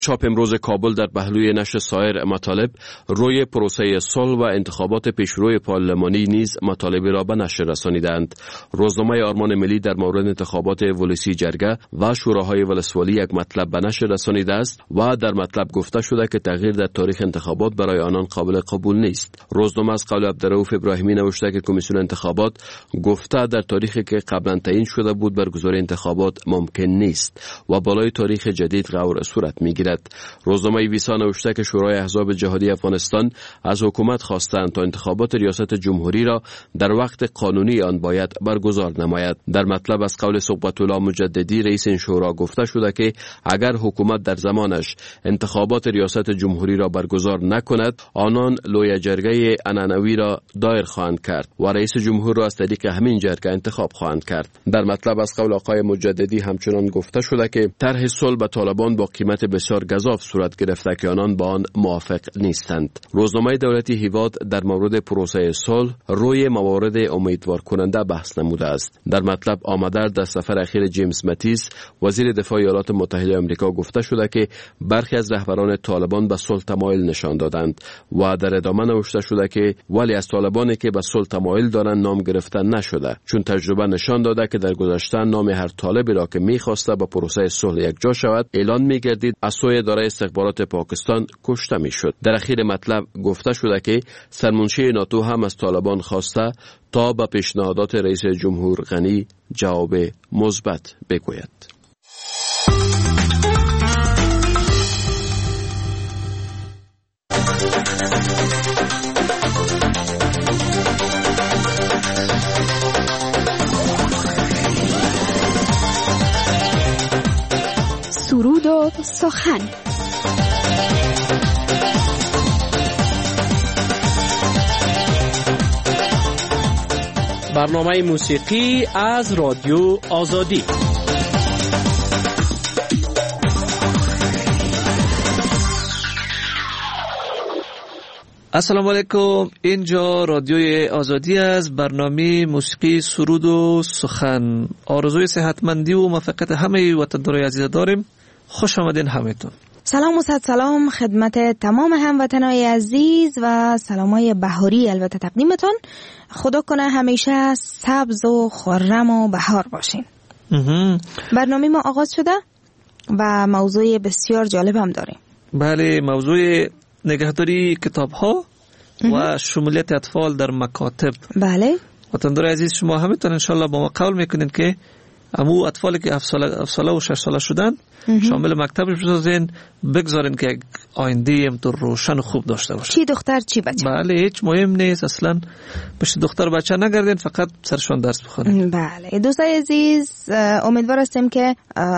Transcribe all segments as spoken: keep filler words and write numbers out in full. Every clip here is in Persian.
چاپ امروز کابل در پهلوی نشر سایر مطالب روی پروسه صلح و انتخابات پیشروی پارلمانی نیز مطالبی را به نشر رسانیدند. روزنامه آرمان ملی در مورد انتخابات ولسی جرگه و شوراهای ولسوالی یک مطلب به نشر رسانیده است و در مطلب گفته شده که تغییر در تاریخ انتخابات برای آنان قابل قبول نیست. روزنامه از قول عبدالرؤوف ابراهیمی نوشته که کمیسیون انتخابات گفته در تاریخی که قبلا تعیین شده بود برگزاری انتخابات ممکن نیست و بالای تاریخ جدید غور صورت میگیرد. روزنامه ویسا نوشته که شورای احزاب جهادی افغانستان از حکومت خواستند تا انتخابات ریاست جمهوری را در وقت قانونی آن باید برگزار نماید. در مطلب از قول صحبت الله مجددی رئیس این شورا گفته شده که اگر حکومت در زمانش انتخابات ریاست جمهوری را برگزار نکند، آنان لوی جرگه عنعنوی را دایر خواهند کرد و رئیس جمهور را از طریق همین جرگه انتخاب خواهند کرد. در مطلب از قول آقای مجددی همچنان گفته شده که طرح صلح با طالبان با قیمت بسیار گزاف صورت گرفته که آنان با آن موافق نیستند. روزنامه دولتی هیواد در مورد پروسه صلح روی موارد امیدوار کننده بحث نموده است. در مطلب آمده در سفر اخیر جیمز ماتیس وزیر دفاع ایالات متحده آمریکا گفته شده که برخی از رهبران طالبان به صلح تمایل نشان دادند و در ادامه نوشته شده که ولی از طالبانی که به صلح تمایل دارند نام گرفته نشده، چون تجربه نشان داده که در گذشته نام هر طالبی را که می‌خواسته با پروسه صلح یکجا شود اعلان می‌گردید از سوی اداره استخبارات پاکستان کشته می‌شد. در اخیر مطلب گفته شده که سرمنشی ناتو هم از طالبان خواسته تا به پیشنهادات رئیس جمهور غنی جواب مثبت بگوید. سرود و سخن. برنامه موسیقی از رادیو آزادی. السلام علیکم، اینجا رادیوی آزادی از برنامه موسیقی سرود و سخن. آرزوی صحتمندی و موفقیت همه وطندارای عزیز داریم. خوش آمدین همتون. سلام و صد سلام خدمت تمام هموطنای عزیز و سلامای بهاری البته تقدیمتون. خدا کنه همیشه سبز و خرم و بهار باشین. برنامه ما آغاز شده و موضوع بسیار جالب هم داریم. بله، موضوع نگهداری کتاب ها و شمولیت اطفال در مکاتب. بله وطندار عزیز، شما همتون انشالله با ما قول میکنین که امو اطفالی که هفت ساله, هفت ساله و شش ساله شدن شامل مکتبش بسازین، بگذارین که آینده هم تو روشن و خوب داشته باشه. چی دختر چی بچه؟ بله، هیچ مهم نیست اصلا. بشه دختر بچه نگردین، فقط سرشان درس بخونین. بله دوستای عزیز، امیدوار هستیم که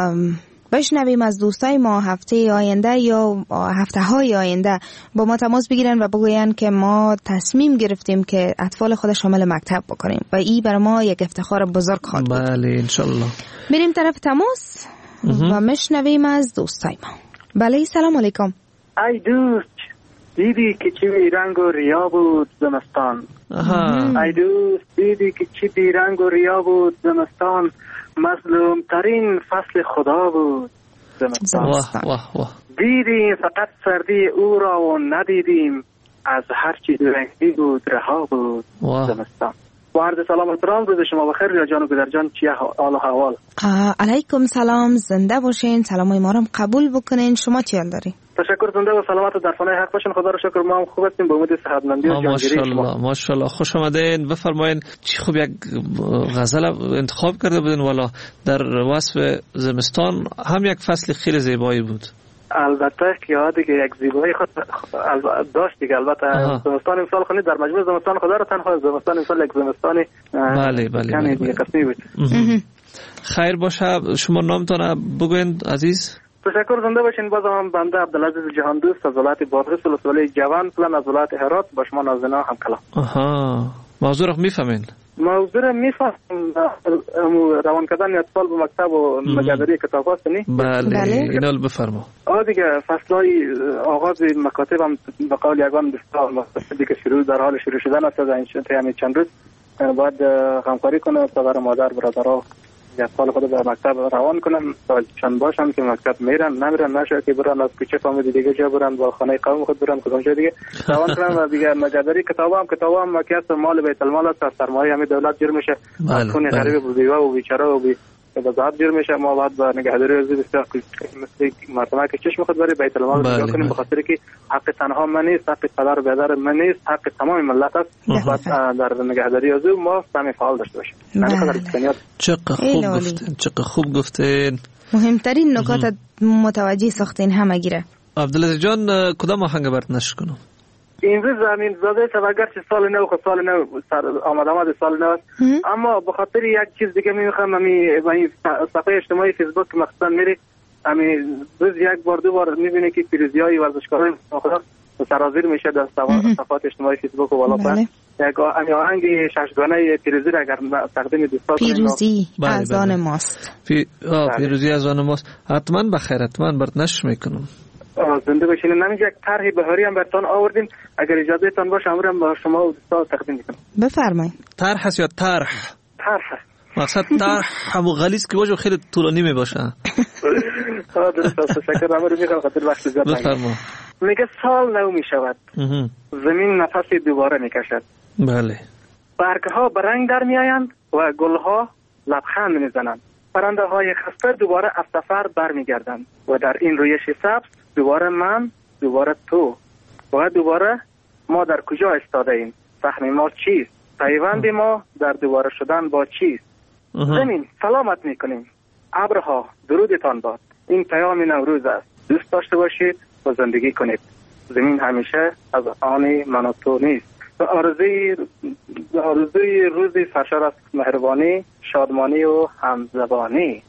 بشنویم از دوستای ما هفته آینده یا هفته های آینده با ما تماس بگیرن و بگوین که ما تصمیم گرفتیم که اطفال خود شامل مکتب بکنیم و این برای ما یک افتخار بزرگ خواهد بود. بله انشالله. میریم طرف تماس و مشنویم از دوستای ما. بله سلام علیکم. ای دوست، دیدی که چی بیرنگ و ریا بود زمستان. ای دوست، دیدی که چی بیرنگ و ریا بود زمستان. مظلوم ترین فصل خدا بود زمستان. واه واه واه. دیدیم فقط سردی او را و ندیدیم از هر چیز رنگی بود رها بود زمستان. با عرض سلام و احترام، روز شما بخیر. ریا جان و گدر جان، چیه حال و احوال؟ علیکم سلام، زنده باشین، سلامای ما رو قبول بکنین. شما چی حال داری؟ تشکر، زنده و سلامت و در فنای حق باشین. خدا رو شکر ما هم خوب هستیم، با امید صحتمندی و جانگیری شما. ماشاءالله ماشاءالله، خوش آمدین. بفرمایین چی خوب یک غزل انتخاب کرده بودین، والا در وصف زمستان هم یک فصل خیلی زیبایی بود. البته که ها دیگه یک زیبایی خود داشت دیگه. البته زمستان امسال خونید در مجموع زمستان خدا رو تنها زمستان امسال یک زمستان بله بله دیگه قسمی بود. خیر باشه، شما نامتون بگوین عزیز. تشکر، زنده باشین. باز هم بنده عبدالعزیز جهان دوست از ولایت بادغیس ولسوالی جوان پلن از ولایت هرات با شما نازنین هم کلام. آها، موضوع رو میفهمین؟ موضوع رو میفهمم. روان کردن اطفال به مکتب و مجادری کتاب هاست نی؟ بله اینا رو بفرما. آه دیگه فصلای آغاز مکاتب هم به قول یگان بسیار مختصر دیگه شروع در حال شروع شدن است. از این چند روز باید غمخواری کنه پدر مادر برادرها یا سال خود به مکتب روان کنم تا چند باشم که مکتب میرن نمیرن نشه که برن از کوچه فامیلی دیگه جا برن با خانه قوم خود برن کدوم جا دیگه روان کنم و دیگه نگهداری کتابام کتابام مکیاس مال بیت المال است سرمایه همین دولت جور میشه خون غریب و بیوه و بیچاره و بی بذات جور میشه ما باید با نگهداری از بسیار مثل مردمه که چشم خود برای بیت المال جا کنیم به خاطر که حق تنها من نیست حق پدر و بیادر من نیست حق تمام ملت است باید در نگهداری از ما سهم فعال داشته باشیم چقدر خوب گفتین چقدر خوب گفتین مهمترین نکات متوجه ساختین همه گیره. عبدالعزیز جان کدام آهنگ برات نشر کنم؟ این روز زمین زاده شب اگرچه سال نو خود سال نو آمد آمد سال نو است اما به خاطر یک چیز دیگه میخوام امی صفحه اجتماعی فیسبوک که مخصوصا میری امی روز یک بار دو بار میبینه که پیروزی های ورزشکاران مختلف سرازیر میشه در صفحات اجتماعی فیسبوک و بالا پایین یک آهنگ ششگانه پیروزی را اگر تقدیم دوستان پیروزی از آن ماست پیروزی از آن ماست حتما بخیر حتما برات نشر میکنم زنده باشین. نمیشه یک طرح بهاری هم براتون آوردیم اگر اجازه تان باشه امروز با شما و دوستان تقدیم میکنم. بفرمایید. طرح است یا طرح؟ طرح. مقصد طرح همو غلیظ که باشه خیلی طولانی میباشه. ها درست است. شکر امروز میخوام خاطر وقت زیاد نگیرم. بفرمایید. میگه سال نو میشود. زمین نفسی دوباره میکشد. بله. برگها به رنگ در میآیند و گلها لبخند میزنند. پرنده های خسته دوباره از سفر برمیگردند و در این رویش سبز دوباره من دوباره تو و دوباره ما در کجا استاده ایم؟ سهم ما چیست؟ پیوند ما در دوباره شدن با چیست؟ زمین سلامت میکنیم. ابرها درودتان باد. این پیام نوروز است. دوست داشته باشید و زندگی کنید. زمین همیشه از آن من و تو نیست. و آرزوی آرزوی روزی سرشار از مهربانی، شادمانی و همزبانی.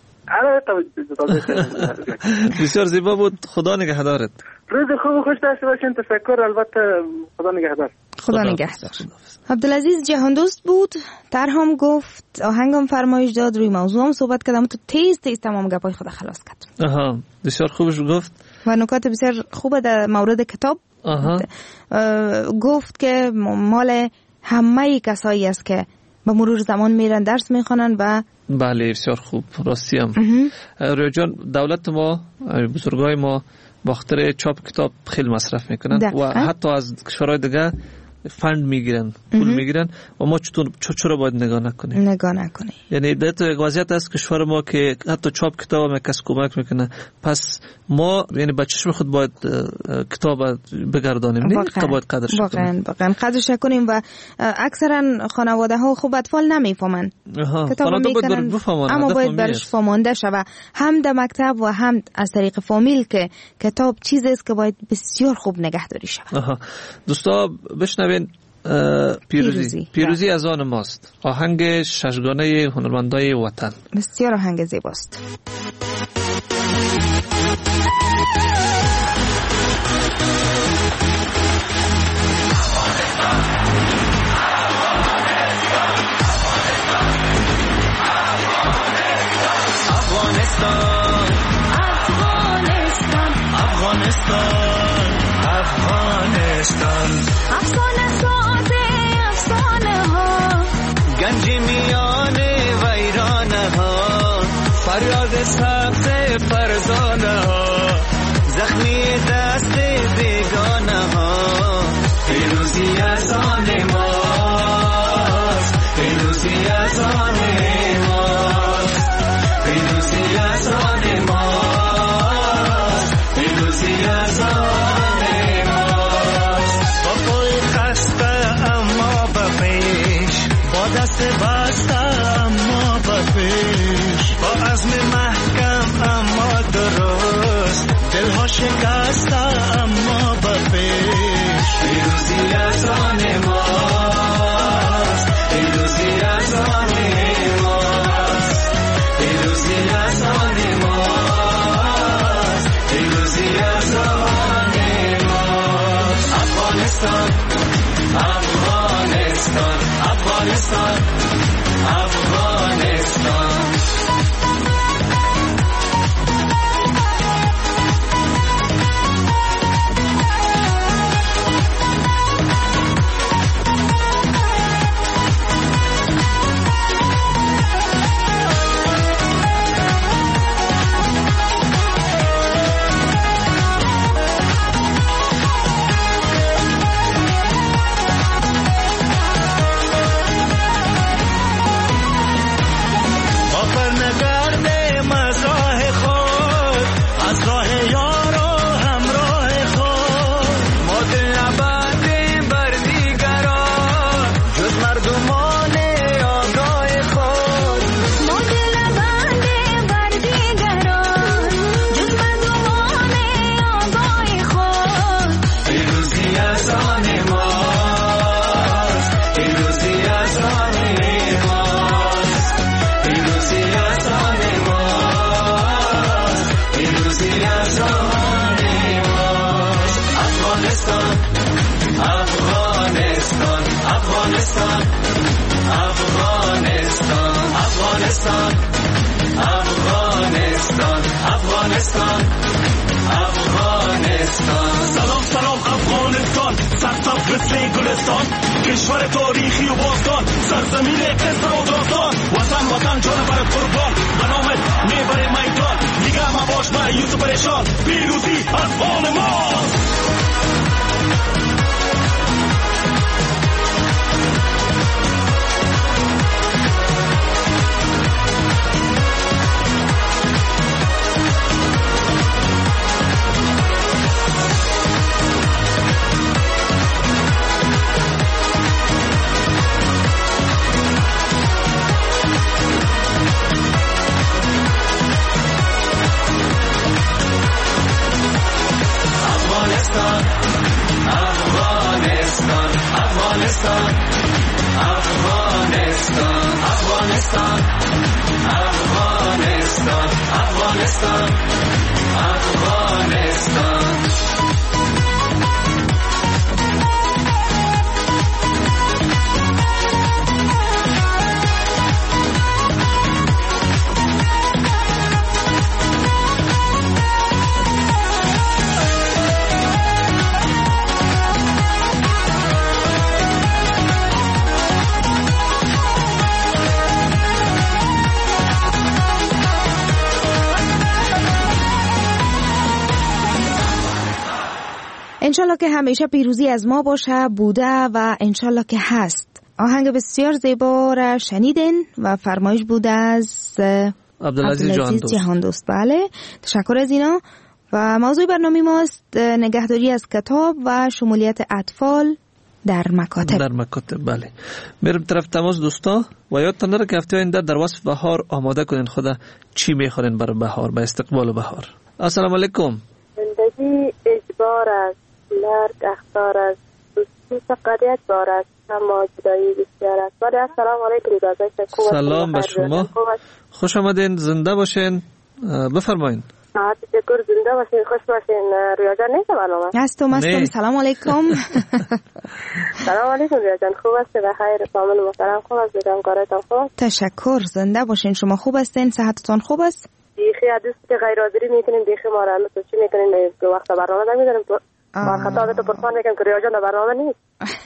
بسیار زیبا بود. خدا نگهدارت. روز خوب خوش داشته باشین. تشکر. البته خدا نگهدار. خدا نگهدار. عبدالعزیز جهان دوست بود. ترهم گفت آهنگم فرمایش داد روی موضوعم صحبت کردم تو تیز تیز تمام گپای خدا خلاص کرد. آها بسیار خوبش گفت و نکات بسیار خوبه در مورد کتاب. آها. گفت که مال همه کسایی است که به مرور زمان میرن درس میخوانن و بله بسیار خوب راستی هم روی جان دولت ما بزرگای ما با خاطر چاپ کتاب خیلی مصرف میکنن دقیقا. و حتی از کشورهای دیگه فند میگیرن پول میگیرن و ما چطور چرا باید نگاه نکنیم نگاه نکنیم یعنی در تو یک وضعیت است کشور ما که حتی چاپ کتاب هم کس کمک میکنه پس ما یعنی با چشم خود باید کتاب بگردانیم نه که باید قدرش کنیم واقعا واقعا قدرش کنیم و اکثرا خانواده ها خوب اطفال نمیفهمن کتاب میکنن اما باید برش فهمانده شود هم در مکتب و هم از طریق فامیل که کتاب چیزی است که باید بسیار خوب نگهداری شود. دوستا بشنوین پیروزی پیروزی, پیروزی از آن ماست. آهنگ ششگانه هنرمندای وطن. بسیار آهنگ زیباست. افغانستان افغانستان افغانستان افغانستان افسانه سازه افسانه ها گنج میان ویرانه ها فریاد سبز فرزانه ها زخمی دست بیگانه ها پیروزی از آن ماست پیروزی از آن ماست پیروزی از آن ماست پیروزی از آن دست بسته اما بپیش با عزم محکم اما درست دلها شکسته اما بپیش پیروزی از آن ماست پیروزی از آن ماست پیروزی از آن ماست پیروزی از آن ماست افغانستان افغانستان افغانستان افغانستان افغانستان افغانستان افغانستان افغانستان سلام سلام افغانستان سرسبز مثل گلستان کشور تاریخی و باستان سرزمین قصر و داستان وطن وطن جان برات قربان به نامت میبره میدان دیگه مباش مایوس و پریشان پیروزی از آن ماست Afghanistan, Afghanistan, Afghanistan, Afghanistan, Afghanistan. انشالله که همیشه پیروزی از ما باشه، بوده و انشالله که هست. آهنگ بسیار زیبا را شنیدین و فرمایش بوده از عبدالعزیز جهان دوست. بله، تشکر از اینا. و موضوع برنامه ماست نگهداری از کتاب و شمولیت اطفال در مکاتب. در مکاتب بله. میرم طرف تماس دوستا و یادتان نره که هفته آینده در وصف بهار آماده کنین خدا چی میخورین برای بهار، به استقبال بهار. السلام علیکم. زندگی اجبار است، مرگ اختار است، دوستی فقط یک بار است، اما جدایی بسیار است. بله، السلام علیکم. سلام به شما، خوش آمدین، زنده باشین، بفرمایین. تشکر، زنده باشین، خوش باشین. رویا جان نیست برنامه؟ هستم هستم. سلام علیکم. سلام علیکم رویا جان، خوب است؟ بخیر، فامیل محترم خوب است؟ دیدم کارتان خوب؟ تشکر، زنده باشین. شما خوب هستین؟ صحتتون خوب است؟ دیخی دوست که غیر حاضری میکنین، دیخی ما را مثل چی میکنین که وقت برنامه نمیداریم با خطا تو پرسان میکنم که رویا جان برنامه نیست.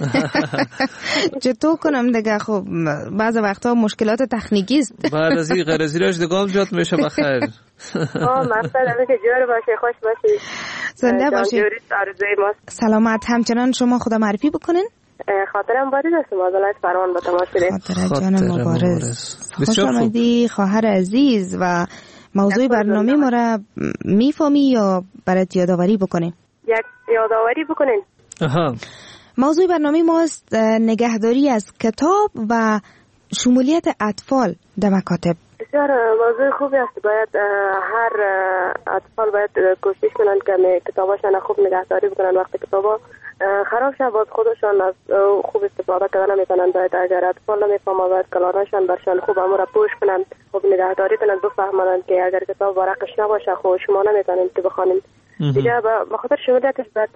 چطور کنم دیگه؟ خب بعض وقتا مشکلات تکنیکی است. بعد از این غیر از ایراش دیگه جات میشه بخیر. آه مقصد همه که جور باشه، خوش باشی، زنده باشی، آرزوی ماست. سلامت. همچنان شما خدا معرفی بکنین. خاطرم بارید است، معذرت فرمان با تماس شدیم. خاطر جان مبارز. خوش آمدی خواهر عزیز. و موضوع برنامه ما را میفهمی یا برات یادآوری بکنیم؟ یک یادآوری بکنین. آها. موضوع برنامه ماست نگهداری از کتاب و شمولیت اطفال در مکاتب. بسیار موضوع خوبی است. باید هر اطفال باید کوشش کنند که کتاباشون خوب نگهداری بکنن. وقتی کتابا خراب شد باز خودشان از خوب استفاده کردن نمیتونن. باید اگر اطفال نمیفهمن باید کلانشان برشان خوب امور پوش کنن، خوب نگهداری کنن، بفهمن که اگر کتاب ورقش نباشه خب شما نمیتونین که بخونین. دیگه به خاطر شمولیتش باید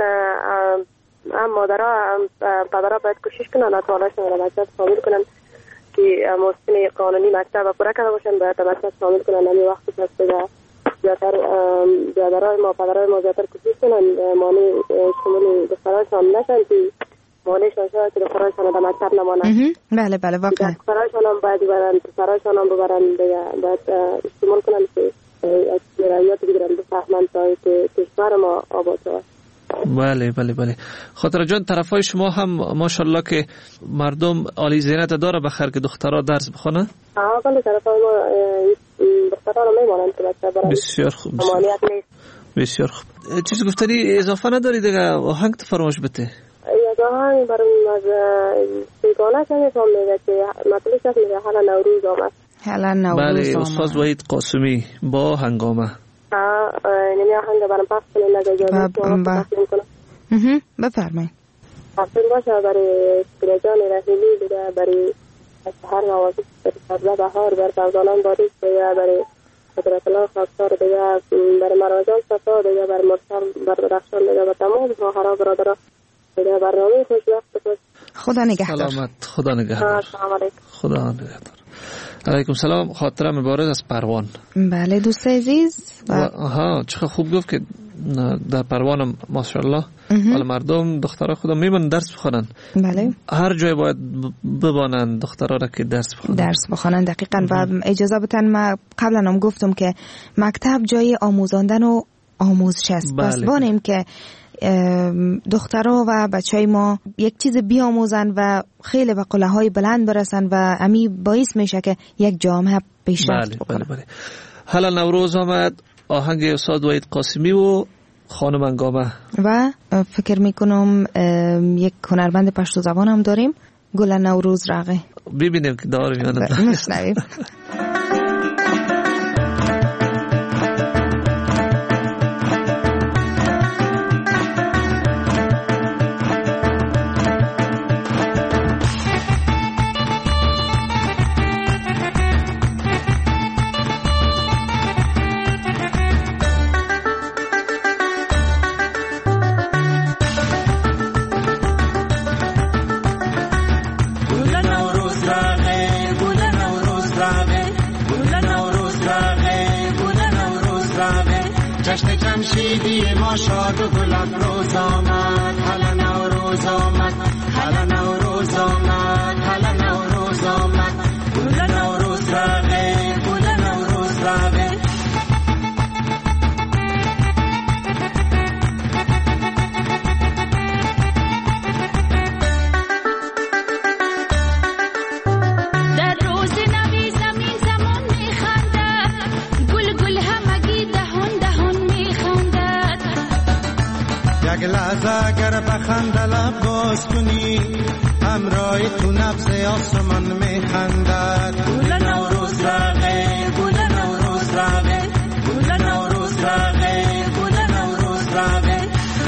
هم مادرها هم پدرها باید کوشش کنن اطفالشون را مکتب شامل کنن که مسئول قانونی مکتب پورا کرده باشن. باید مکتب شامل کنن. همین وقت پس دیگه زیادتر برادرای ما پدرای ما زیادتر کوشش کنن مانع شمول دخترانشان نشن که مانعشان شد که دخترانشان در مکتب نمانن. بله بله واقعا. دخترانشان هم باید ببرن، پسرانشان هم ببرن دیگه. باید استعمال کنن که رعایت بگیرن، بفهمن تا که کشور ما آباد شود. بله بله بله. خاطر جان طرفای شما هم ماشاءالله که مردم عالی زینت داره بخیر که دخترها درس بخونه؟ آه بله، طرفای ما دخترها رو میمانند که بچه برن. بسیار خوب. امانیت نیست. بسیار خوب. چیز گفتنی اضافه نداری دیگه؟ آهنگ تو فرمایش بده. یک آهنگ برام از سیگانه که میفهم میگه که مطلبش هست میگه حالا نوروز آمد. حالا نوروز بله، آمد. استاد وحید قاسمی با هنگامه. آه نمی آهنگ برام پخش کنید نگه اجازه بفرمایید. حسن باشه برای سکرجان رحیمی دیگه، برای هر نوازش برای سبزه بهار، برای فرزانان باریک دیگه، برای قدرت الله خاکسار دیگه، برای مراجان صفا دیگه، برای مرسل برای درخشان دیگه و تمام خواهرها برادرها دیگه. برنامه خوش وقت بخیر. خدا نگهدار. سلامت. خدا نگهدار. سلام علیکم. خدا نگهدار. علیکم سلام. خاطره مبارز از پروان. بله دوست عزیز. و آها چقدر خوب گفت که در پروان ماشاءالله حالا مردم دخترها خودم میبونن درس بخونن. بله. هر جای باید ببانن دخترها را که درس بخونن. درس بخونن دقیقاً. و اجازه بدن ما قبلا هم گفتم که مکتب جای آموزاندن و آموزش است. بله. پس بانیم که دخترها و بچهای ما یک چیز بیاموزن و خیلی به قله های بلند برسن و امی باعث میشه که یک جامعه پیشرفت بکنه. بله بله. حالا نوروز آمد، آهنگ استاد وحید قاسمی و خانم انگامه و فکر میکنم یک هنرمند پشتو زبان هم داریم، گل نوروز راغه. ببینیم که داریم یا نه. میشنویم. جشن جمشیدی ما شاد و گل افروز آمد، حالا نوروز آمد، حالا نوروز آمد، حالا نوروز آمد، گل نوروز راغه، گل نوروز راغه. در روز نوی زمین زمان میخندد، گل گل همگی دهان دهان میخندد. یک لحظه اگر بخند لب باز کنی، همراه تو نبض آسمان میخندد. گل نوروز راغه، گل نوروز راغه، گل نوروز راغه، گل نوروز راغه.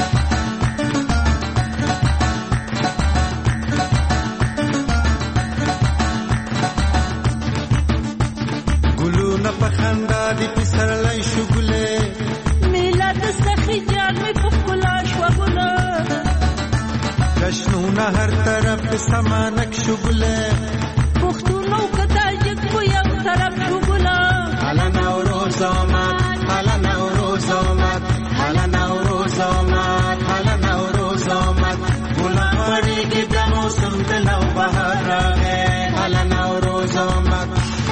گلو نپخندادی پسر لای شگله، میلاد سخی جان می پخلاش و گله. جشنونه هر طرف سمانک شگله، پختونو کتا یک و یک طرف شگله. حالا نوروز آمد، حالا نوروز آمد، حالا نوروز آمد، حالا نوروز آمد. گلا پاری که دموسم دلو بهار راغه، حالا نوروز آمد.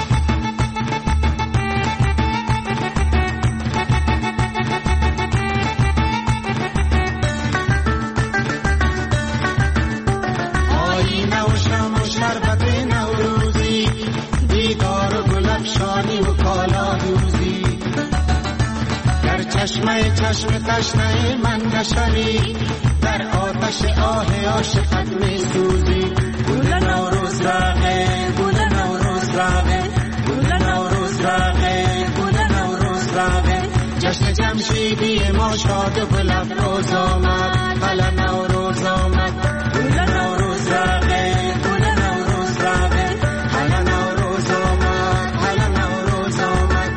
آینه و شم و شربت نوروزی، دیدار و گل افشانی و کالا دوزی. در چشمه چشم تشنه من نشوی، در آتش آه عاشقت می سوزی. گل نوروز راغه، گل نوروز راغه، گل نوروز راغه، گل نوروز راغه. جشن جمشیدی ما شاد و گل افروز آمد، حالا نوروز آمد. گل نوروز راغه، گل نوروز راغه، حالا نوروز آمد، حالا نوروز آمد.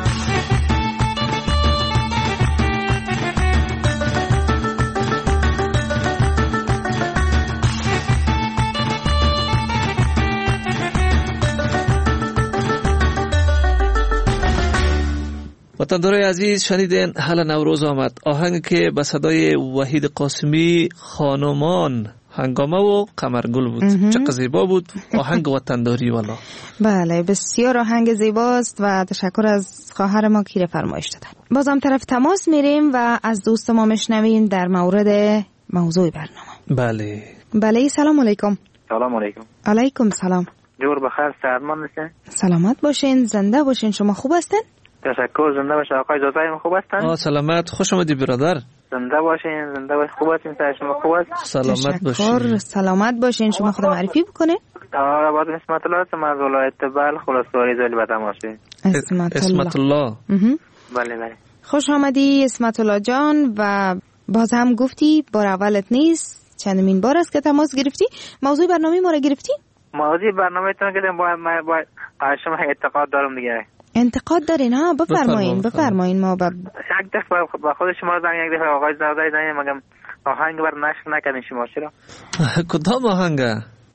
وطندارای عزیز شنیدین حالا نوروز آمد، آهنگ که به صدای وحید قاسمی خانمان هنگامه و قمرگل بود. چقدر زیبا بود آهنگ وطنداری والا. بله بسیار آهنگ زیباست و تشکر از خواهر ما که فرمایش دادن. بازم طرف تماس میریم و از دوست ما میشنویم در مورد موضوع برنامه. بله بله سلام علیکم. سلام علیکم. علیکم سلام. جور بخیر، سلامت باشین. سلامت باشین، زنده باشین. شما خوب هستین؟ تشکر، زنده باشه. آقای دادایم خوب هستن؟ آه سلامت، خوش آمدی برادر. زنده باشین، زنده باشین. خوب هستین؟ شما خوب هست؟ سلامت باشین. سلامت باشین. شما خود معرفی بکنه. آره بعد اسمت الله هستم از ولایت بلخ، خلاصواری زلی بدماشه. اسمت الله. اسمت الله. بله بله. خوش آمدی اسمت الله جان. و باز هم گفتی بار اولت نیست، چندمین بار است که تماس گرفتی. موضوع برنامه ما را گرفتی؟ موضوع برنامه تون که باید ما باید شما اعتقاد دارم دیگه. انتقاد دارین ها؟ بفرمایین بفرمایین. ما با یک دفعه با خود شما زنگ یک دفعه آقای زردای زنگ مگم آهنگ بر نشر نکنین شما چرا؟ کدام آهنگ؟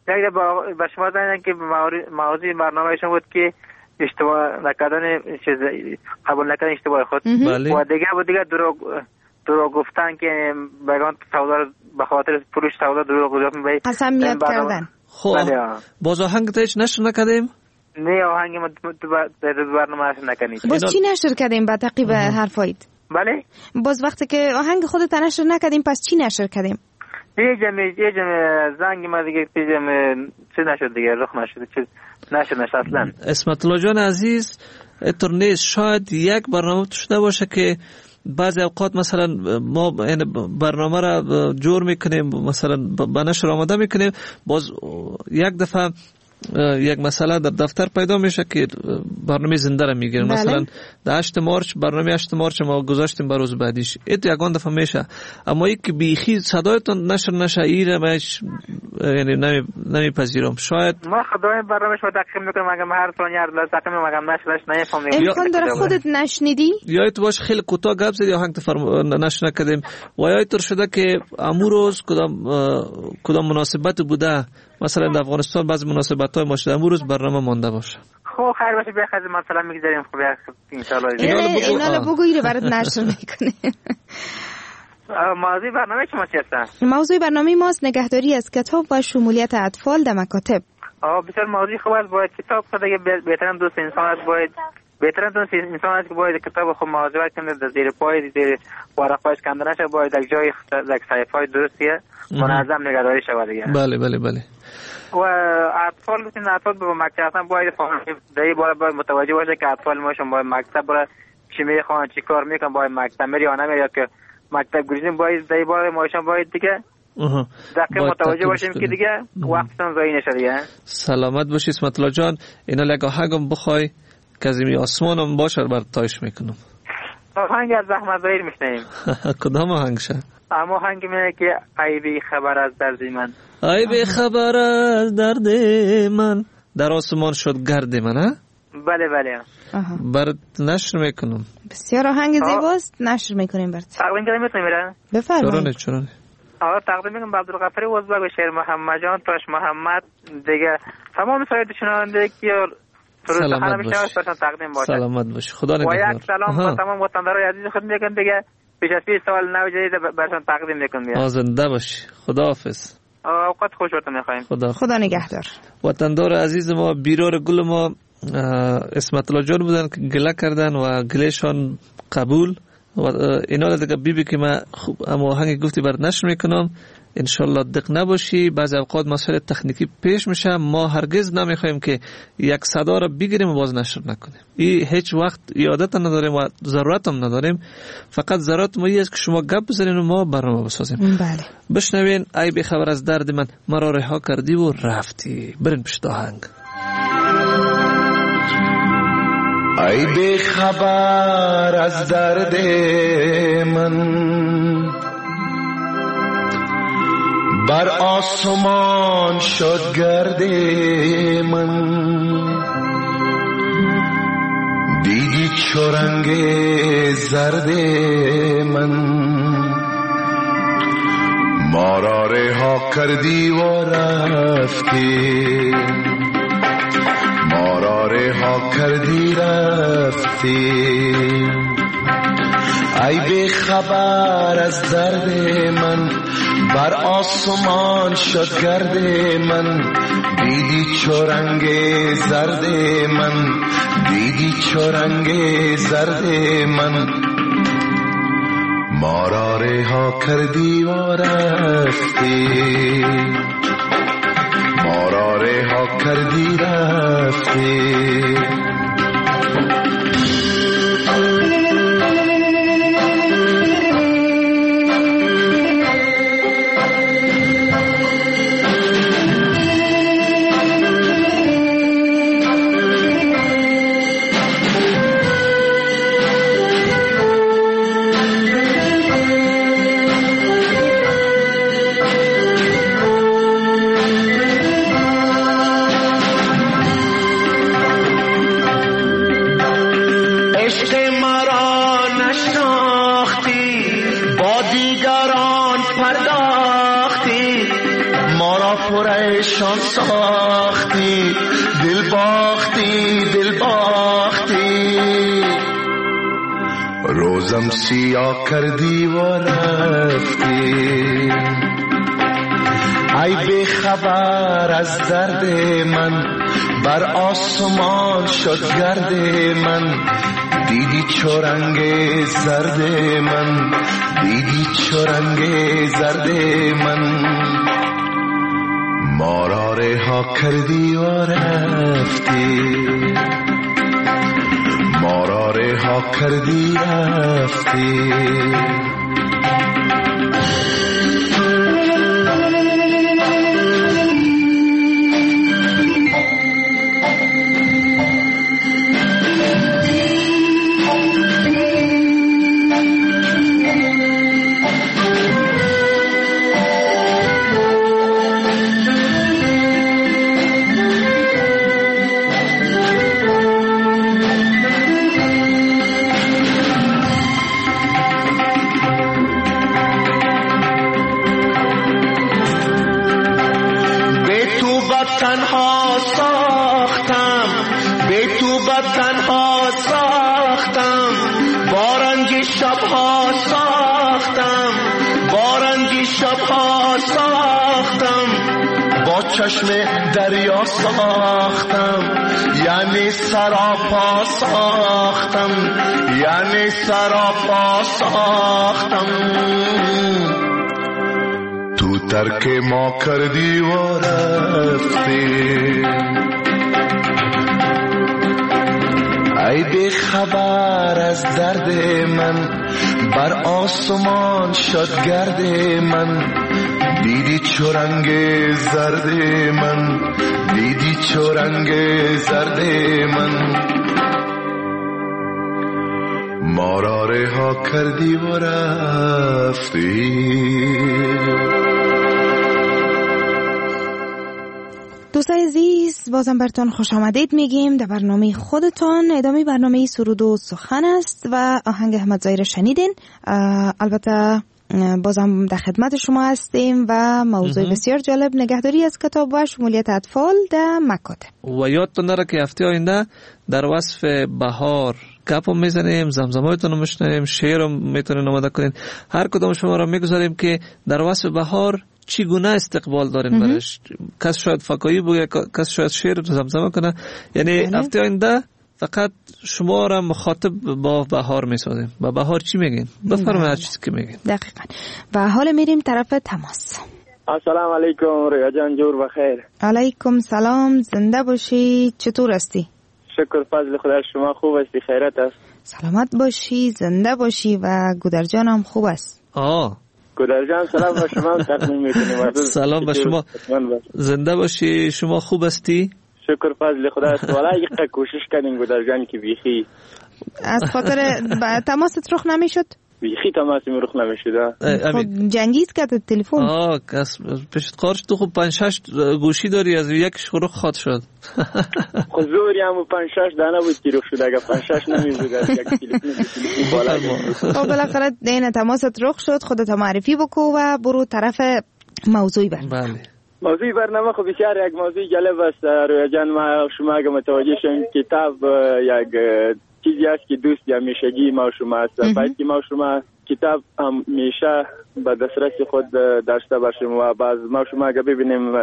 یک به شما دادن که موضوع برنامه شما بود که اشتباه نکردن چیز قبول نکردن اشتباه خود بله. و دیگه و دیگه دروغ دروغ گفتن که بگان سودا به خاطر فروش سودا دروغ گفتن به قسمیت کردن. خب باز آهنگ تا هیچ نشر نکردیم؟ نه آهنگ ما در برنامه نشر نکنید. باز چی نشر کردیم با تعقیب حرفایت؟ بله باز وقتی که آهنگ خودت نشر نکردیم پس چی نشر کردیم؟ یه جمعه یه جمعه زنگ ما دیگه جمعه چی نشد دیگه رخ نشد چی نشد نشد اصلا. اسمت الله جان عزیز اتر نیست شاید یک برنامه شده باشه که بعضی اوقات مثلا ما برنامه را جور میکنیم مثلا به نشر آماده میکنیم باز یک دفعه یک مسئله در دفتر پیدا میشه که برنامه زنده را میگیرن. بله. مثلا در هشت مارچ برنامه هشت مارچ ما گذاشتیم بر روز بعدیش ایت یگان دفعه میشه اما یک که بیخی صدایتون نشر نشه ایره ماش یعنی نمی نمیپذیرم شاید ما خدای برنامه شما دقیق میکنم اگه هر ثانیه هر لحظه میگم نشرش نمیفهمم امکان داره خودت نشنیدی یا ایت باش خیلی کوتاه گپ زدی آهنگ نشر نکردیم و یا ایت شده که امروز کدام کدام مناسبت بوده مثلا در افغانستان بعضی مناسبت‌های ما شده امروز برنامه مانده باشه. خب خیر باشه بخاطر مثلا میگذاریم خب ان شاء الله اینا رو بگو ایره برات نشر میکنه. موضوع برنامه شما چی است؟ موضوع برنامه ماست نگهداری از کتاب و شمولیت اطفال در مکاتب. آه بسیار موضوع خوب است. باید کتاب خود دیگه بهترین دوست انسان است. باید بهترین دوست انسان است که باید کتاب خود مواظبت کنه در زیر پای زیر ورقش کنده نشه باید در جای در صفحه‌های درستیه منظم نگهداری شود دیگه. بله بله بله. و اطفال بسیار اطفال به مکتب اصلا باید دایی باید, باید متوجه باشه که اطفال ماشون باید مکتب برای چی میخوان چی کار میکنن باید مکتب میری یا نمیری یا که مکتب گریزیم باید دایی باید ماشون باید دیگه دقیق متوجه باشیم که دیگه وقتتون ضایع نشه دیگه. سلامت باشی اسمت الله جان. اینا لگه آهنگم بخوای که از این آسمانم باشه بر تایش میکنم. آهنگ از زحمت ظاهر میشنیم. کدام آهنگ شه؟ اما آهنگ میگه که ای بی خبر از درد من ای بی خبر از درد من در آسمان شد گرد من ها؟ بله بله. برات نشر میکنم. بسیار آهنگ زیباست نشر میکنیم برات. تقدیم کنیم میتونیم میره؟ بفرمایید. چرا نه چرا نه. آره تقدیم میکنم به عبدالغفاری وزبک و شیر محمد جان تاش محمد دیگه تمام ساید شنونده که سلامت باش. تقدیم باشه. سلامت باش. خدا نگهدار. و یک سلام به تمام وطندارای عزیز خود میگم دیگه پیش از پیش سوال نو جدید برشان تقدیم میکنم. زنده باش. خداحافظ. اوقات خوش براتون میخوایم. خدا خدا نگهدار. وطندار عزیز ما بیرار گل ما اسمت الله جان بودن که گله کردن و گلهشان قبول و اینا دیگه بیبی که من خوب اما آهنگ گفتی بر نشر میکنم انشالله دق نباشی. بعضی اوقات مسائل تکنیکی پیش میشه ما هرگز نمیخوایم که یک صدا را بگیریم و باز نشر نکنیم. این هیچ وقت یادت نداریم و ضرورت هم نداریم. فقط ضرورت ما است که شما گپ بزنین و ما برنامه بسازیم. بله. بشنوین ای بی خبر از درد من مرا رها کردی و رفتی. برین پشت آهنگ. ای بی خبر از درد من بر آسمان شد گرد من دیدی چرنگ زرد من ما را رها کردی و رفتی ما را رها کردی رفتی ای بی خبر از درد من بر آسمان شد گرد من دیدی چرنگ زرد من دیدی چرنگ زرد من ما را رها کردی و رفتی ما را رها کردی رفتی پریشان ساختی، دل باختی دل باختی، روزم سیاه کردی و رفتی. ای بی خبر از درد من، بر آسمان شد گرد من، دیدی چو رنگ زرد من، دیدی چو رنگ زرد من، ما را رها کردی و رفتی، ما را رها کردی رفتی. تنها ساختم، به تو بد تنها ساختم، بارنگی شبها ساختم، بارنگی شبها ساختم، با چشم دریا ساختم، یعنی سراپا ساختم، یعنی سراپا ساختم. تو ترک ما کردی و رفتی، ای بی خبر از درد من، بر آسمان شد گرد من، دیدی چو رنگ زرد من، دیدی چو رنگ زرد من، ما را رها کردی و رفتی. دوستای عزیز، بازم براتون خوش آمدید میگیم در برنامه خودتان. ادامه برنامه سرود و سخن است و آهنگ احمد ظاهر شنیدین. البته بازم در خدمت شما هستیم و موضوع بسیار جالب، نگهداری از کتاب و شمولیت اطفال در مکاتب. و یادتون نره که هفته آینده در وصف بهار گپ هم میزنیم، زمزمایتون رو میشنویم، شعر هم میتونین آماده کنین. هر کدام شما را میگذاریم که در وصف بهار چگونه استقبال دارین برش. کس شاید فکایی بگه، کس شاید شعر زمزمه کنه. یعنی بله. هفته آینده فقط شما را مخاطب با بهار میسازیم. با بهار چی میگین؟ بفرمایید هر چیزی که میگین. دقیقاً. و حال میریم طرف تماس. السلام علیکم ریا جان، جور بخیر. علیکم سلام، زنده باشی. چطور هستی؟ شکر فضل خدا، شما خوب هستی؟ خیرت است؟ سلامت باشی، زنده باشی و گودر جان هم خوب است. آه گودر جان سلام به شما هم تقدیم میکنیم. سلام به شما، زنده باشی. شما خوب هستی؟ شکر فضل خدا است. والا یک کوشش کردیم گودر جان که بیخی از خاطر تماست رخ نمیشد. بیخی تماسی می رخ نمیشد. خود جنگیز کرد تلفن. آه کس پیشت کارش تو خوب پنج شش گوشی داری، از یکش رخ خاط شد. خود زوری هم پنج شش دانه بود که رخ شد. اگر پنج شش نمیشد از یک تلفن بالا. خب بالاخره این تماست رخ شد. خودت معرفی بکو و برو طرف موضوعی برنامه. بله. موضوعی برنامه خب بسیار یک موضوع جالب است رویا جان. ما شما اگه متوجه شویم کتاب یک چیزی است که دوست همیشگی ما شما است. باید که ما شما کتاب همیشه به دسترس خود داشته باشیم و باز ما شما اگه ببینیم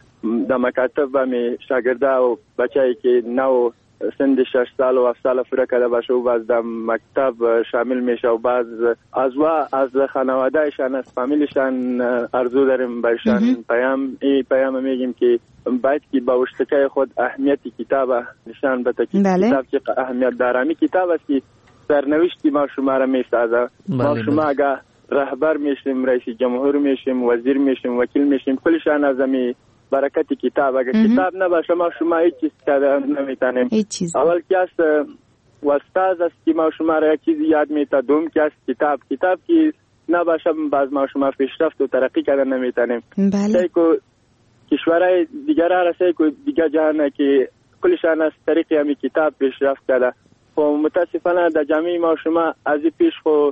در مکاتب همی شاگرده و بچه‌ای که نو سند شش سال و هفت سال فرا کرده باشه و باز در مکتب شامل میشه و باز از و از خانوادهشان از فامیلشان ارزو داریم بهشان پیام ای پیام میگیم که باید که با اشتکای خود اهمیت کتاب نشان بده که بله. کتاب چه اهمیت داره. می کتاب است که سرنوشتی ما شما را میسازه. ما شما اگه رهبر میشیم، رئیس جمهور میشیم، وزیر میشیم، وکیل میشیم، کلشان از می برکت کتاب. اگر کتاب نباشه ما شما هیچ چیز کرده نمیتونیم. اول که است استاد است که ما شما را یک چیز یاد میته، دوم که است کتاب. کتاب که نباشه باز ما شما پیشرفت و ترقی کردن نمیتونیم. بله. کشورهای دیگر ها رسه که دیگر جهان که کلشان از طریق همی کتاب پیشرفت کرده. خب متاسفانه در جامعه ما شما از پیش خو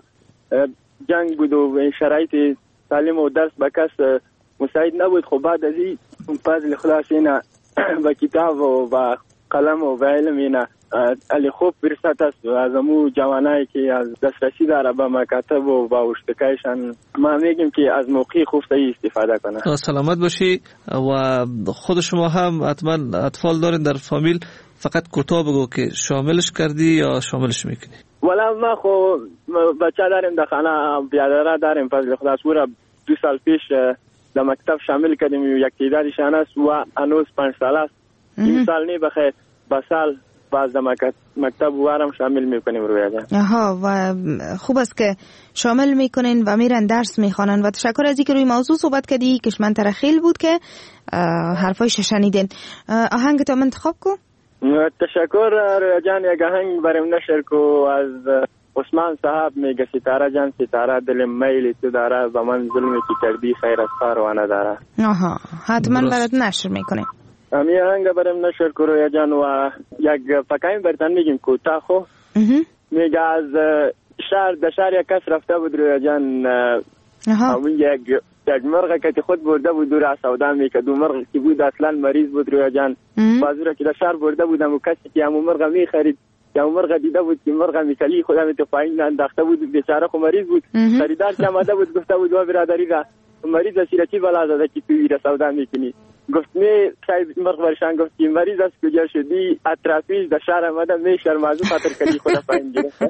جنگ بود و شرایط تعلیم و درس به کس مساعد نبود. خب بعد از این فضل خلاص اینا با کتاب و با قلم و با علم اینا علی خوب فرصت است از امو جوانایی که از دسترسی داره به مکاتب و با اشتکایشان ما میگیم که از موقع خوب صحیح استفاده کنه. سلامت باشی. و خود شما هم حتما اطفال دارین در فامیل، فقط کوتاه بگو که شاملش کردی یا شاملش میکنی؟ والا ما خو بچه داریم در خانه، بیادره داریم فضل خدا سورا دو سال پیش در مکتب شامل کردیم، یک تعدادشان است و هنوز پنج سال است. این سال نی بخیر با سال باز در مکتب وارم شامل میکنیم روی جان. آها، و خوب است که شامل میکنین و میرن درس میخوانن. و تشکر از اینکه روی موضوع صحبت کردی که من تر خیل بود که حرفایش شنیدین. آهنگ تو انتخاب کو. تشکر روی جان. یک آهنگ بریم نشر کو از عثمان صاحب میگه ستاره جان ستاره دل میل تو داره و من ظلمی که کردی خیر از پروانه داره. آها، حتما برات نشر میکنیم. امی آهنگ بریم نشر کو روی جان و یک فکایم برتن میگیم کوتاه خو میگه از شهر در شهر یک کس رفته بود روی جان. اون یک یک مرغ که خود برده بود دور از سودا میکرد. دو مرغ که بود اصلا مریض بود روی جان. بازی را که در شهر برده بودم و کسی که همون مرغ میخرید یا مرغ دیده بود که مرغ میکلی خودم تو پایین انداخته بود، بیچاره خو مریض بود. خریدار که آمده بود گفته بود و برادری را مریض است چی بلا داده که توی را سودا میکنی؟ گفت می شاید مرغ برشان گفت که مریض است کجا شدی؟ اطرافیش در شهر آمده می شرمازو خاطر کلی خدا پایین گرفته.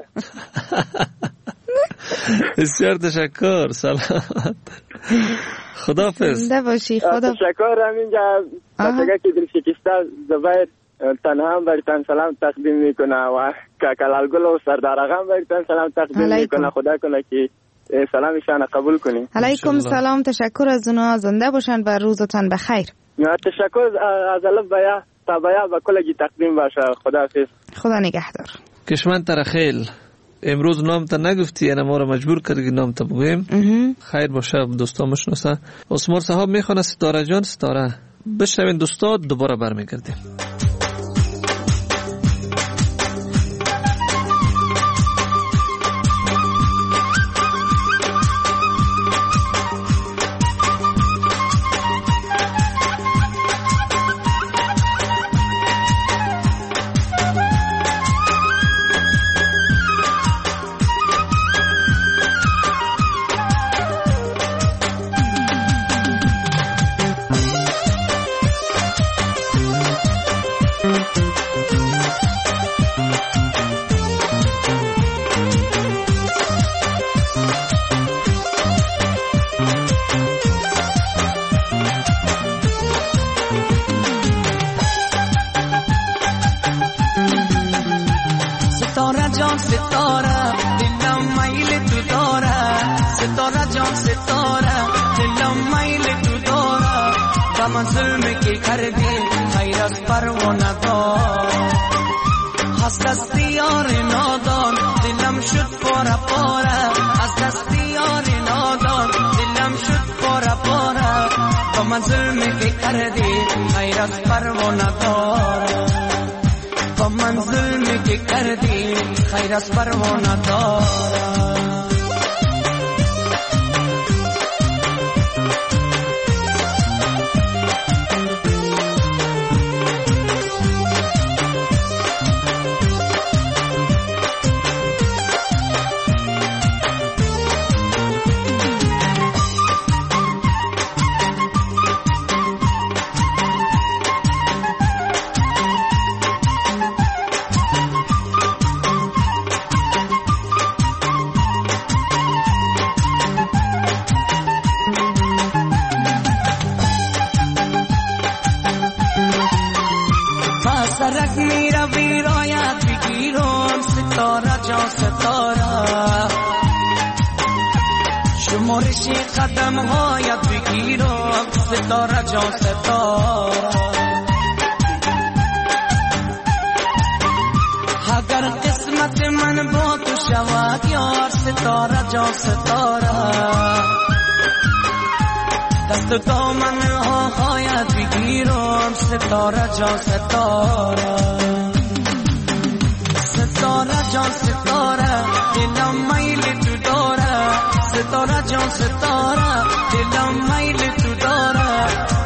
بسیار تشکر. سلامت. خداحافظ. زنده باشی. خدا تشکر. همینجا بچگاه که دل شکسته زبایر تنها هم برتن سلام تقدیم میکنه و کلالگل و سردار آقا هم برتن سلام تقدیم میکنه. خدا کنه که سلامشان قبول کنیم. علیکم سلام. تشکر از اونا. زنده باشن و روزتان بخیر. تشکر از الف بیا تا بیا و کلگی تقدیم باشه. خدا حافظ. خدا نگهدار. کشمن ترخیل. امروز نام تا نگفتی، یعنی ما رو مجبور کردی نام تا بگویم. خیر باشه دوستا مشناسه. عثمان صاحب میخونه ستاره جان ستاره. بشنوین دوستا، دوباره برمیگردیم.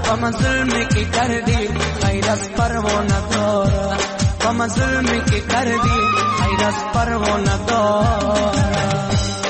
با من ظلمی که کردی غیر از پروا نداره با من ظلمی که کردی غیر از پروا نداره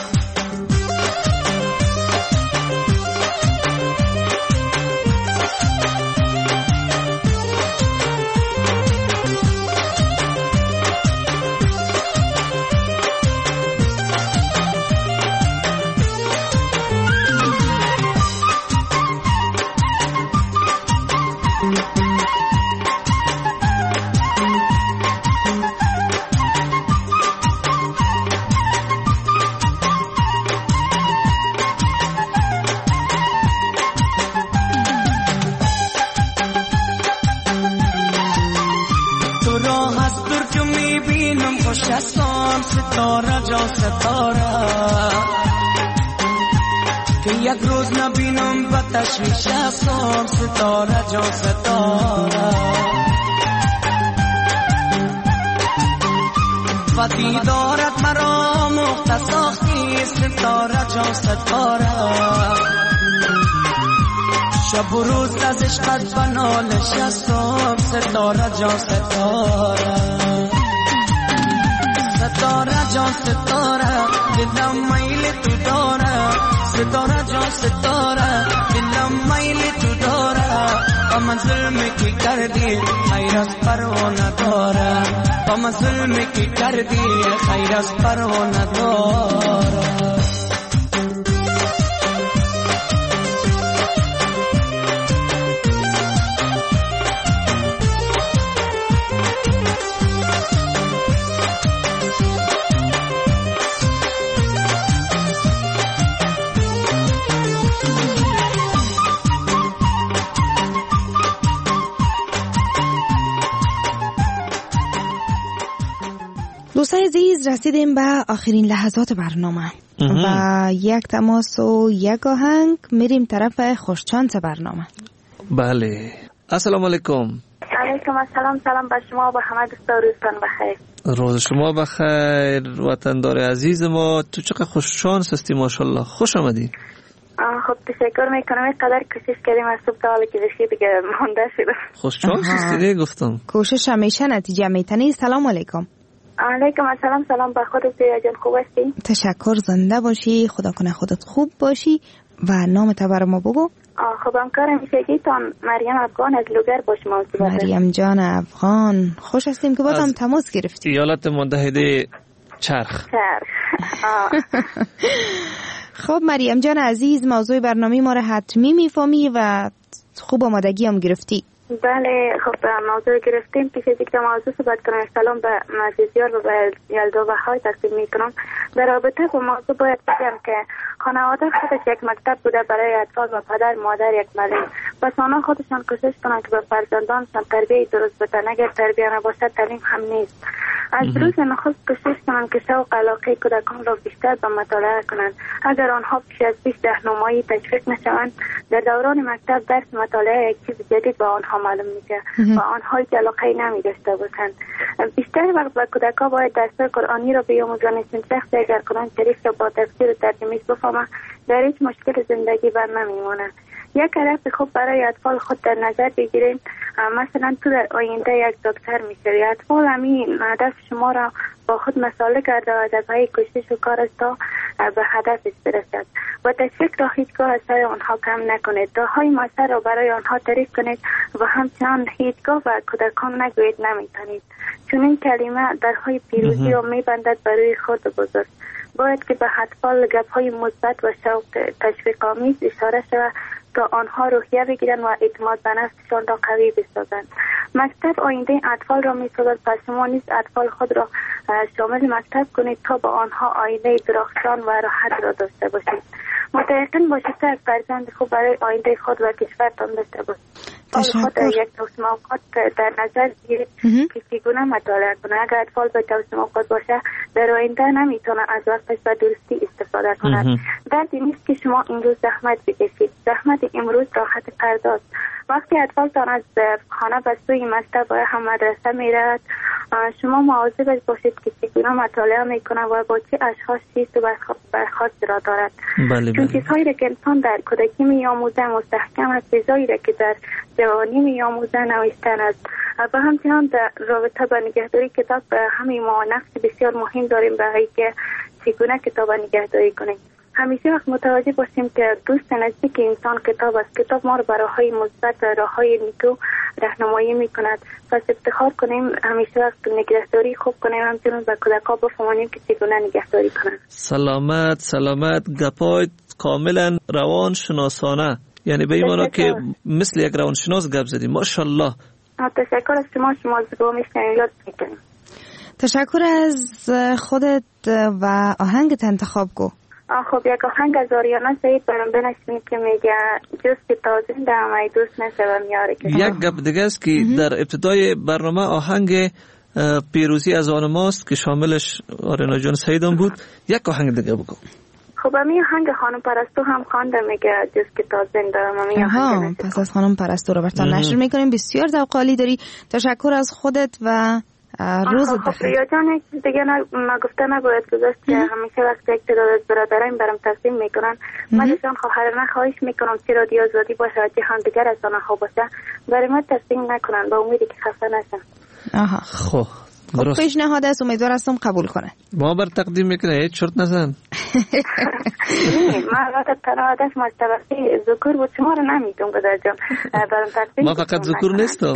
ستاره جا ستاره که یک روز نبینم به تشویش هستم ستاره جا ستاره و دیدارت مرا مختصاخی ستاره جا ستاره شب و روز از عشقت بنا نشستم ستاره جا ستاره ستاره جان ستاره دلم میل تو داره ستاره جان ستاره دلم میل تو داره با من ظلمی که کردی خیر از پروا نداره با من ظلمی که کردی خیر از پروا نداره دوستای عزیز رسیدیم به آخرین لحظات برنامه و یک تماس و یک آهنگ میریم طرف خوشچانس برنامه. بله السلام علیکم. علیکم السلام. سلام به شما و به همه دوستا، روزتان بخیر. روز شما بخیر وطندار عزیز ما. تو چقدر خوششانس هستی ماشاءالله. خوش آمدی. خب تشکر میکنم. اینقدر کوشش کردیم از صبح تا حالا که بشی دیگه مونده شده. خوششانس هستی گفتم. کوشش همیشه نتیجه میتنی. سلام علیکم. علیکم السلام. سلام به خودت جان، خوب هستی؟ تشکر، زنده باشی، خدا کنه خودت خوب باشی و نامت بر ما بگو. خب همکارم میشه تان مریم افغان از لوگر با شما صحبت. مریم جان افغان، خوش هستیم که بازم تماس گرفتی. ایالات متحده چرخ. چرخ. خب مریم جان عزیز، موضوع برنامه ما رو حتمی میفهمی و خوب آمادگی هم گرفتی. بله خب موضوع گرفتیم. پیش از اینکه موضوع صحبت کنم سلام به عزیزیار و به یلدا و های تقدیم میکنم. در رابطه با موضوع باید بگم که خانواده خودش یک مکتب بوده برای اطفال و پدر مادر یک معلم. پس آنها خودشان کوشش کنند که به فرزندانشان تربیه درست بدن. اگر تربیه نباشد تعلیم هم نیست. از روز نخست کوشش کنند که شوق علاقه کودکان را بیشتر به مطالعه کنند. اگر آنها پیش از پیش راهنمایی تشویق نشوند در دوران مکتب درس مطالعه یک چیز جدید به آنها معلوم میشه و آنها هیچ علاقه نمی داشته باشند. بیشتر وقت به کودکان باید درس قرآنی را بیاموزند. شخص اگر قرآن شریف را با تفسیر و ترجمه‌اش بفهمه در هیچ مشکل زندگی بر نمیمونه. یک هدف خوب برای اطفال خود در نظر بگیریم. مثلا تو در آینده یک دکتر میشوی. اطفال همین هدف شما را با خود مسئله کرده و در پای کوشش و کار است تا به هدفش برسد و تشویق را هیچگاه از سر آنها کم نکنید. راههای مؤثر را برای آنها تعریف کنید و همچنان هیچگاه و کودکان نگویید نمیتونید، چون این کلمه درهای پیروزی را میبندد برای خود بزرگ. باید که به اطفال گپ‌های مثبت و شوق تشویق آمیز اشاره شود تا آنها روحیه بگیرند و اعتماد به نفسشان را قوی بسازند. مکتب آینده اطفال را می‌سازد. پس شما نیز اطفال خود را شامل مکتب کنید تا با آنها آینده درخشان و راحت را داشته باشید. متيقن باشید که یک فرزند خوب برای آینده خود و کشورتان داشته باشید. خود یک توسم اوقات در نظر بگیرید که چگونه مطالعه کنه. اگر اطفال به توسم اوقات باشه در آینده نمیتونه از وقتش به درستی استفاده کند. دردی نیست که شما امروز زحمت بکشید. زحمت امروز راحت پرداز. وقتی اطفالتان از خانه به سوی مکتب و هم مدرسه میرد شما مواظب باشید که چگونه مطالعه میکنه و با چه اشخاص چیست و برخواست را دارد. بله چون بله. چیزهایی را که انسان در کودکی میآموزه مستحکم است، چیزهایی را که در جوانی میآموزه نوشتن است. و همچنان در رابطه با نگهداری کتاب همین ما نقش بسیار مهم داریم برای که چگونه کتاب نگهداری کنیم. همیشه وقت متوجه باشیم که دوست نزدیک انسان کتاب است. کتاب ما رو به راههای مثبت و راههای نیکو راهنمایی میکند. پس افتخار کنیم همیشه وقت نگهداری خوب کنیم، همچنین به کودک‌ها بفهمانیم که چگونه نگهداری کنند. سلامت سلامت گپای کاملا روان شناسانه، یعنی به این معنی که مثل یک روانشناس گپ زدیم. ماشاءالله. تشکر از شما. شما زیبا میشنوید، یاد میکنیم. تشکر از خودت و آهنگت انتخاب کو. خب یک آهنگ از آریانا سعید برام بنشونید که میگه جز که تازه در مای دوست نشوم یاره که یک گپ دیگه است که در ابتدای برنامه آهنگ پیروزی از آن ماست که شاملش آریانا جان سعیدم بود. یک آهنگ دیگه بگو. خب امی آهنگ خانم پرستو هم خوانده میگه جز که تازه دارم. امی آهنگ پس از خانم پرستو رو براتون نشر میکنیم. بسیار ذوق عالی داری. تشکر از خودت و روز بخیر. خب ریا جان یک چیز دیگه نگفته نباید گذاشت که همیشه وقتی یک تعداد از برادران برام تقسیم میکنن من ازشان خواهرانه خواهش میکنم چه رادیو آزادی باشه و چه هم دیگر از آنها باشه برای من تقسیم نکنن، با امیدی که خسته نشن. آها خب خب پیشنهاد است، امیدوار هستم قبول کنه. ما بر تقدیم میکنه هیچ شرط نزن. من وقت تنوادش مستوقی ذکر بود شما رو نمیتونم گذار جان برام تقسیم. ما فقط ذکر نیستم.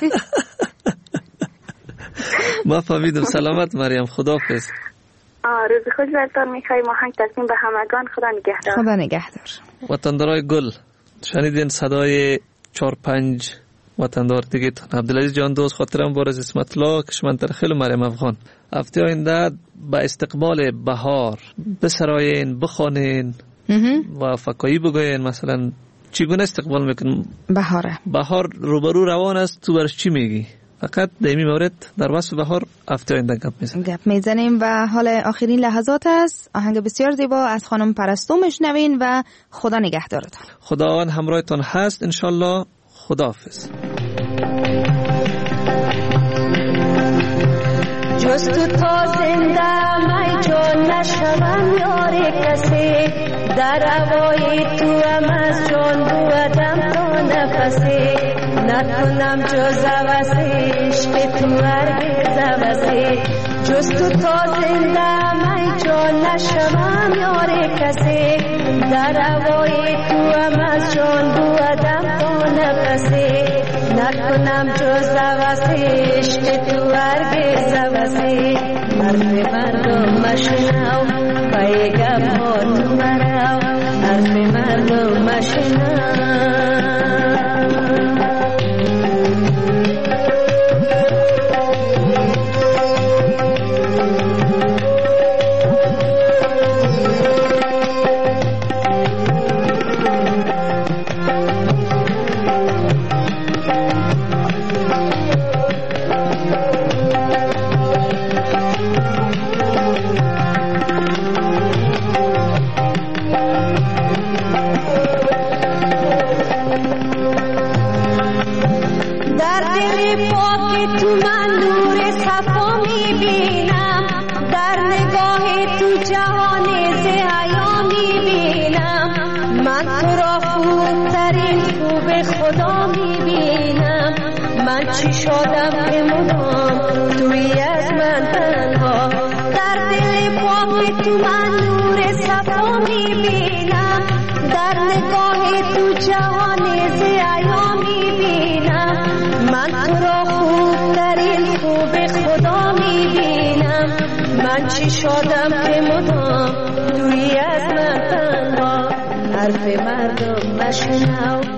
ما فهمیدم. سلامت مریم، خداحافظ. روز خوش براتون میخوایم. آهنگ تقسیم به همگان. خدا نگهدار. خدا نگهدار. وطندارای گل، شنیدین صدای چهار پنج وطندار دیگه عبدالعزیز جان دوست، خاطرم بارز اسمت الله کشمنتر خیلی مریم افغان. هفته آینده به استقبال بهار بسراین، بخوانین و فکایی بگوین. مثلا چگونه استقبال میکنن بهاره؟ بهار روبرو روان است، تو برش چی میگی؟ فقط دیمی مورد در وصف بهار هفته آینده گپ میزنیم. گپ میزنیم و حال آخرین لحظات است. آهنگ بسیار زیبا از خانم پرستو میشنوین و خدا نگهدارتان. خداوند همراهتان هست انشالله. خداحافظ. جز تو تا زنده می جان نشوم یار کسی، در هوای تو هم از جان بودم تا نفسی، نکنم جز عوضی عشق تو هرگز عوضی. جز تو تا زنده می جان نشوم یار کسی، در هوای تو هم از جان بودم تا نفسی، نکنم جز عوضی عشق تو هرگز عوضی. حرف مردم مشنو پای گپ ها تو مرو، حرف مردم مشنو. چی شدم که مدام توی از من تنها، در دل پاک تو من نور صفا میبینم، در نگاه تو جهان زیبا میبینم. من تو را خوبترین خوب خدا میبینم، من چی شدم که مدام توی از من تنها. حرف مردم مشنو